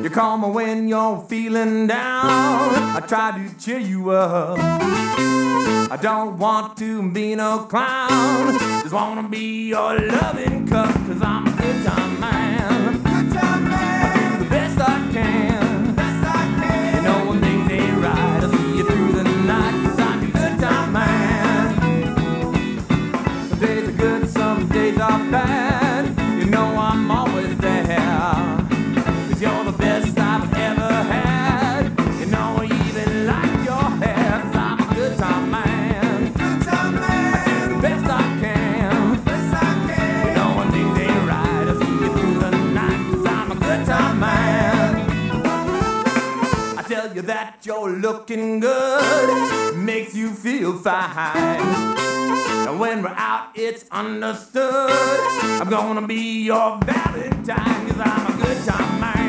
You call me when you're feeling down. I try to cheer you up. I don't want to be no clown. Just wanna be your loving cup. 'Cause I'm a good time man. Good time man. I do the best I can. Best I can. You know when things ain't right, I'll see you through the night. 'Cause I'm a good time man. Some days are good, some days are bad. You know I'm always there. 'Cause you're the best I've ever had. You know I even like your hair. 'Cause I'm a good time man. Good time man. I do the best I can. Best I can. You know when things ain't right, I'll see you through the night. 'Cause I'm a good time man. I tell you that you're looking good, makes you feel fine. And when we're out, it's understood. I'm gonna be your Valentine, 'cause I'm a good time man.